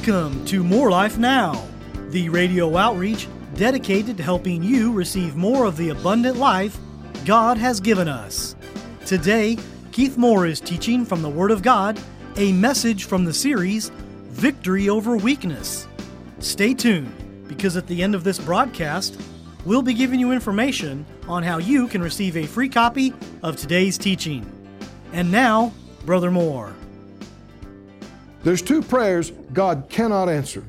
Welcome to More Life Now, the radio outreach dedicated to helping you receive more of the abundant life God has given us. Today, Keith Moore is teaching from the Word of God, a message from the series, Victory Over Weakness. Stay tuned, because at the end of this broadcast, we'll be giving you information on how you can receive a free copy of today's teaching. And now, Brother Moore. There's two prayers God cannot answer.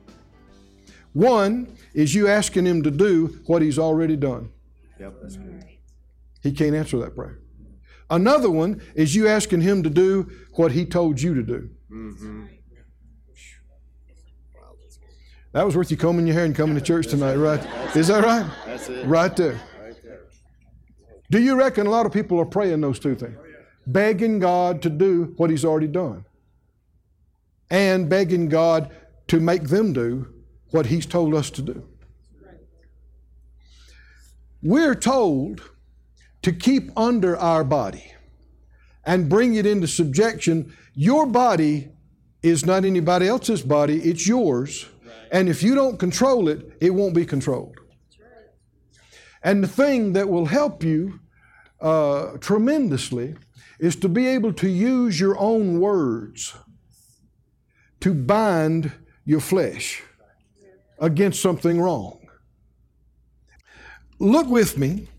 One is you asking Him to do what He's already done. Yep, that's good. He can't answer that prayer. Another one is you asking Him to do what He told you to do. Mm-hmm. That was worth you combing your hair and coming to church tonight, right? Is that right? That's it. Right there. Right there. Do you reckon a lot of people are praying those two things? Begging God to do what He's already done. And begging God to make them do what He's told us to do. We're told to keep under our body and bring it into subjection. Your body is not anybody else's body, it's yours. And if you don't control it, it won't be controlled. And the thing that will help you tremendously is to be able to use your own words to bind your flesh against something wrong. Look with me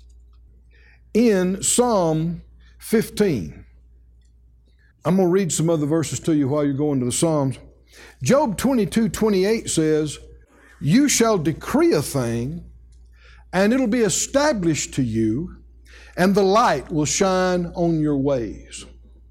in Psalm 15. I'm going to read some other verses to you while you're going to the Psalms. Job 22:28 says, "You shall decree a thing, and it'll be established to you, and the light will shine on your ways."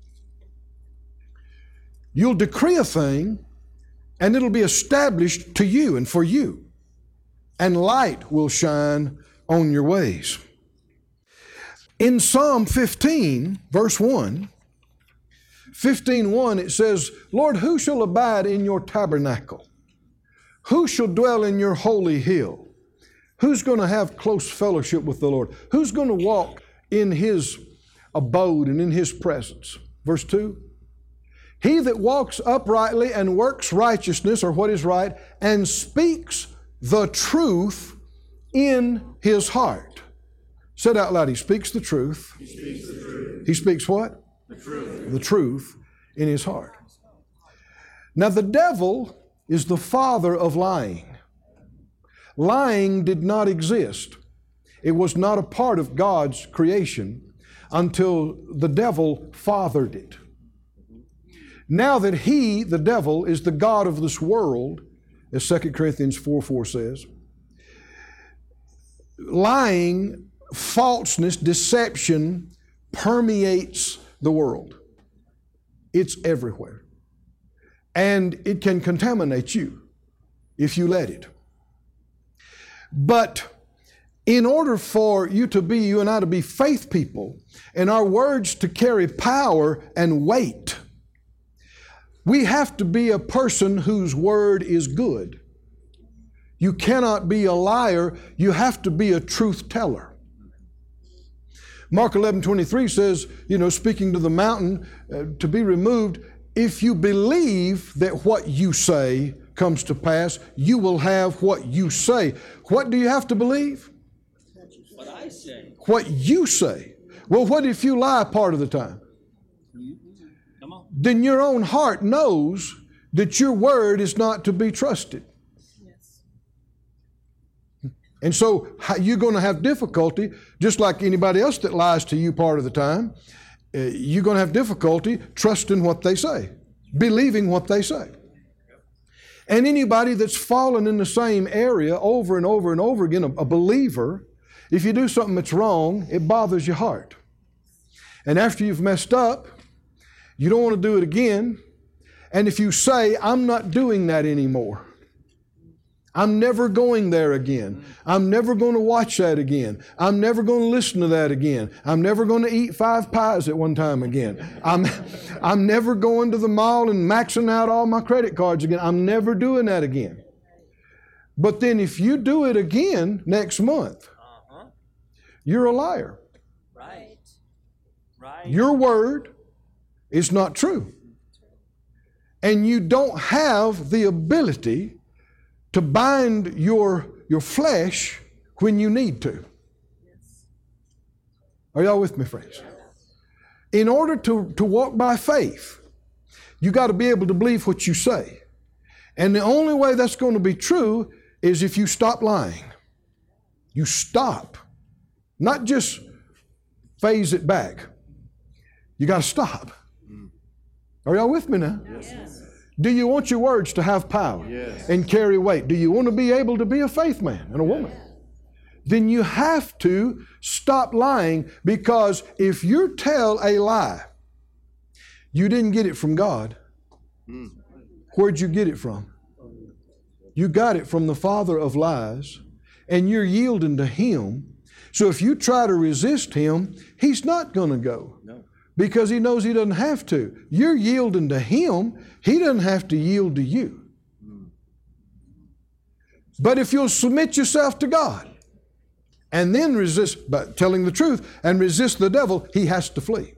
You'll decree a thing, and it'll be established to you and for you, and light will shine on your ways. In Psalm 15, verse 1, 15:1, it says, "Lord, who shall abide in your tabernacle? Who shall dwell in your holy hill? Who's going to have close fellowship with the Lord? Who's going to walk in His abode and in His presence?" Verse 2, "He that walks uprightly and works righteousness," or what is right, "and speaks the truth in his heart." Say it out loud. He speaks the truth. He speaks the truth. He speaks what? The truth. The truth in his heart. Now the devil is the father of lying. Lying did not exist. It was not a part of God's creation until the devil fathered it. Now that he, the devil, is the god of this world, as 2 Corinthians 4:4 says, lying, falseness, deception permeates the world. It's everywhere. And it can contaminate you if you let it. But in order for you and I to be faith people, and our words to carry power and weight, we have to be a person whose word is good. You cannot be a liar. You have to be a truth teller. Mark 11:23 says, speaking to the mountain to be removed, if you believe that what you say comes to pass, you will have what you say. What do you have to believe? What I say. What you say. Well, what if you lie part of the time? Come on. Then your own heart knows that your word is not to be trusted. Yes. And so you're going to have difficulty, just like anybody else that lies to you part of the time. You're going to have difficulty trusting what they say, believing what they say. And anybody that's fallen in the same area over and over and over again, a believer, if you do something that's wrong, it bothers your heart. And after you've messed up, you don't want to do it again. And if you say, "I'm not doing that anymore. I'm never going there again. I'm never going to watch that again. I'm never going to listen to that again. I'm never going to eat 5 pies at one time again. I'm never going to the mall and maxing out all my credit cards again. I'm never doing that again." But then if you do it again next month, you're a liar. Right. Your word is not true. and you don't have the ability to bind your flesh when you need to. Are y'all with me, friends? In order to walk by faith, you got to be able to believe what you say. And the only way that's going to be true is if you stop lying. You stop. Not just phase it back. You got to stop. Are y'all with me now? Yes. Do you want your words to have power and carry weight? Do you want to be able to be a faith man and a woman? Then you have to stop lying, because if you tell a lie, you didn't get it from God. Where'd you get it from? You got it from the father of lies, and you're yielding to him. So if you try to resist him, he's not going to go. No. Because he knows he doesn't have to. You're yielding to him. He doesn't have to yield to you. But if you'll submit yourself to God and then resist by telling the truth and resist the devil, he has to flee.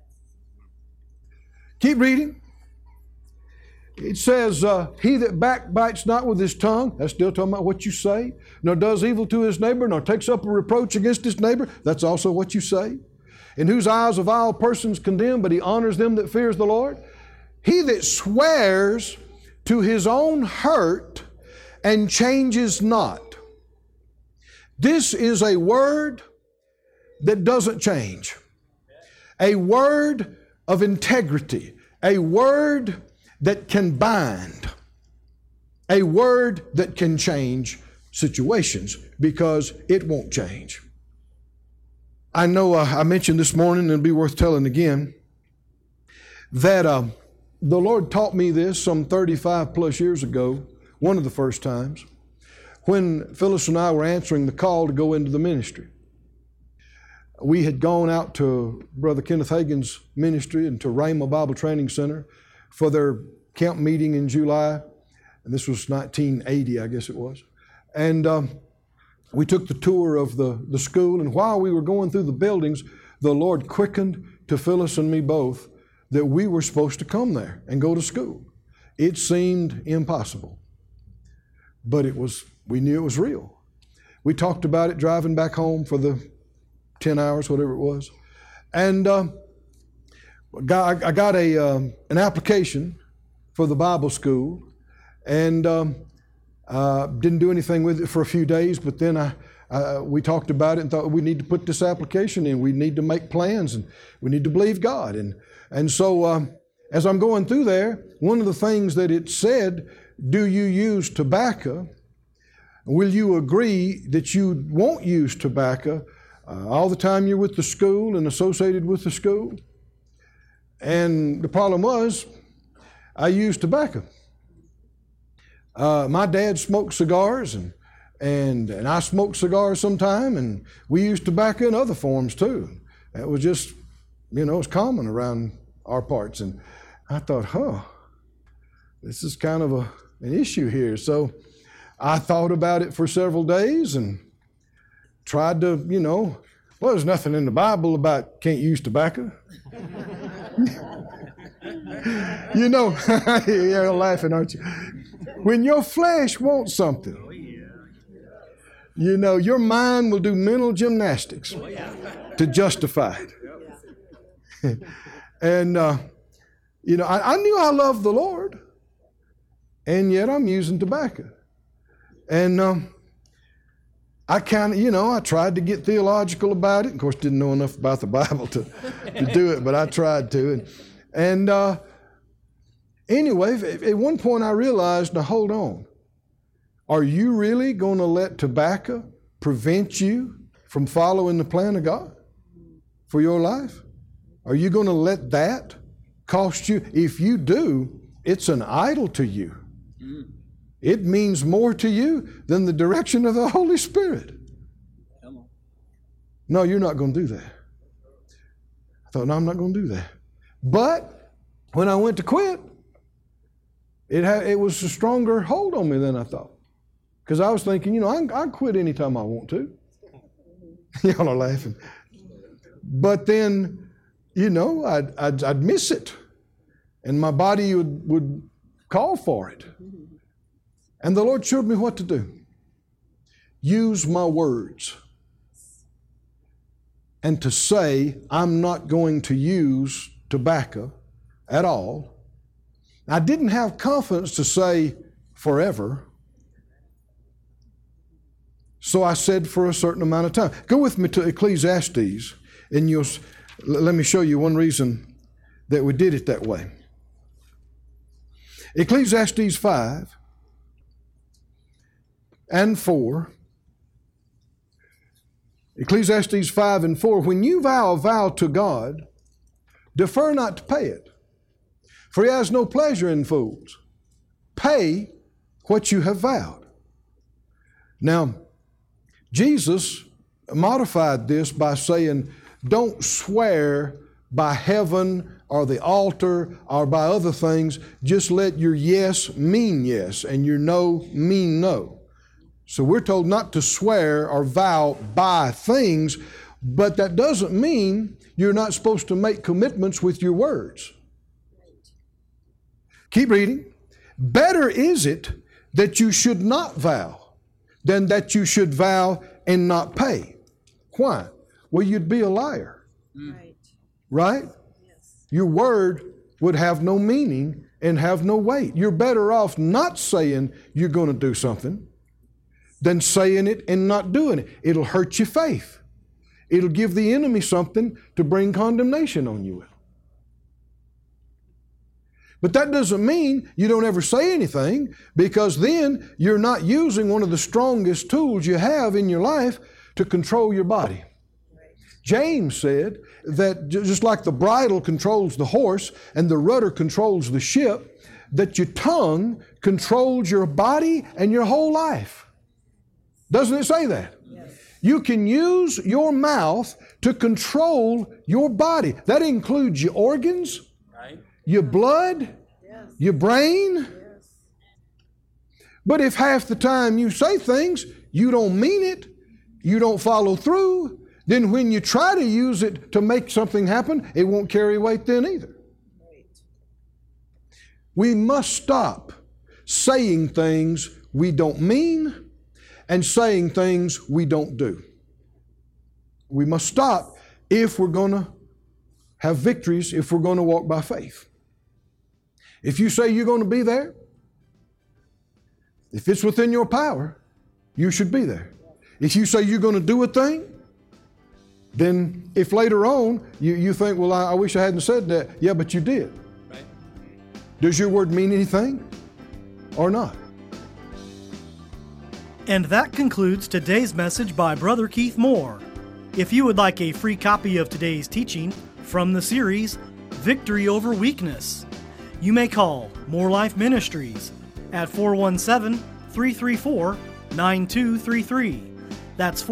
Keep reading. It says, he that backbites not with his tongue, that's still talking about what you say, nor does evil to his neighbor, nor takes up a reproach against his neighbor, that's also what you say. In whose eyes a vile person's condemned, but he honors them that fears the Lord. He that swears to his own hurt and changes not. This is a word that doesn't change. A word of integrity. A word that can bind. A word that can change situations, because it won't change. I know I mentioned this morning, and it'll be worth telling again, that the Lord taught me this some 35 plus years ago, one of the first times, when Phyllis and I were answering the call to go into the ministry. We had gone out to Brother Kenneth Hagin's ministry and to Rhema Bible Training Center for their camp meeting in July, and this was 1980, I guess it was. And we took the tour of the school, and while we were going through the buildings, the Lord quickened to Phyllis and me both that we were supposed to come there and go to school. It seemed impossible, but we knew it was real. We talked about it driving back home for the 10 hours, whatever it was. And I got an application for the Bible school, and didn't do anything with it for a few days, but then we talked about it and thought we need to put this application in. We need to make plans, and we need to believe God. And so as I'm going through there, one of the things that it said, do you use tobacco? Will you agree that you won't use tobacco all the time you're with the school and associated with the school? And the problem was, I used tobacco. My dad smoked cigars, and I smoked cigars sometime, and we used tobacco in other forms too. It was just, it's common around our parts. And I thought, this is kind of an issue here. So I thought about it for several days and tried to, there's nothing in the Bible about can't use tobacco. You're laughing, aren't you? When your flesh wants something, your mind will do mental gymnastics to justify it. And, I knew I loved the Lord, and yet I'm using tobacco. And I kind of, I tried to get theological about it. Of course, didn't know enough about the Bible to do it, but I tried to. And anyway, at one point I realized, now hold on. Are you really going to let tobacco prevent you from following the plan of God for your life? Are you going to let that cost you? If you do, it's an idol to you. It means more to you than the direction of the Holy Spirit. Come on. No, you're not going to do that. I thought, no, I'm not going to do that. But when I went to quit, it was a stronger hold on me than I thought. Because I was thinking, I can quit anytime I want to. Y'all are laughing. But then, I'd miss it. And my body would Call for it. And the Lord showed me what to do. Use my words. And to say, I'm not going to use tobacco at all. I didn't have confidence to say forever. So I said for a certain amount of time. Go with me to Ecclesiastes, and let me show you one reason that we did it that way. Ecclesiastes 5 and 4. Ecclesiastes 5 and 4. When you vow a vow to God, defer not to pay it, for He has no pleasure in fools. Pay what you have vowed. Now, Jesus modified this by saying, don't swear by heaven or the altar or by other things. Just let your yes mean yes and your no mean no. So we're told not to swear or vow by things, but that doesn't mean you're not supposed to make commitments with your words. Keep reading. Better is it that you should not vow than that you should vow and not pay. Why? Well, you'd be a liar. Right? Yes. Your word would have no meaning and have no weight. You're better off not saying you're going to do something than saying it and not doing it. It'll hurt your faith. It'll give the enemy something to bring condemnation on you with. But that doesn't mean you don't ever say anything, because then you're not using one of the strongest tools you have in your life to control your body. James said that just like the bridle controls the horse and the rudder controls the ship, that your tongue controls your body and your whole life. Doesn't it say that? Yes. You can use your mouth to control your body. That includes your organs, Right? your blood, Yes. your brain. Yes. But if half the time you say things, you don't mean it, you don't follow through, then when you try to use it to make something happen, it won't carry weight then either. Right. We must stop saying things we don't mean and saying things we don't do. We must stop if we're going to have victories, if we're going to walk by faith. If you say you're going to be there, if it's within your power, you should be there. If you say you're going to do a thing, then if later on you think, well, I wish I hadn't said that, yeah, but you did. Right? Does your word mean anything or not? And that concludes today's message by Brother Keith Moore. If you would like a free copy of today's teaching from the series, Victory Over Weakness, you may call More Life Ministries at 417-334-9233. That's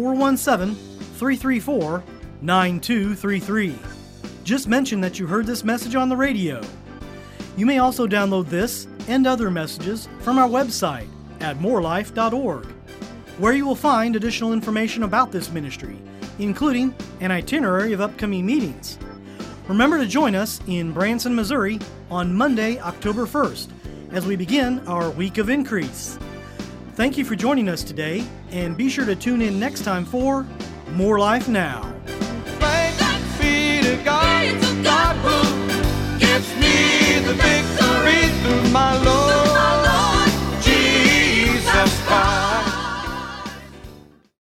417-334-9233. Just mention that you heard this message on the radio. You may also download this and other messages from our website at morelife.org, where you will find additional information about this ministry, including an itinerary of upcoming meetings. Remember to join us in Branson, Missouri on Monday, October 1st, as we begin our Week of Increase. Thank you for joining us today, and be sure to tune in next time for More Life Now. Thanks be to God, God who gives me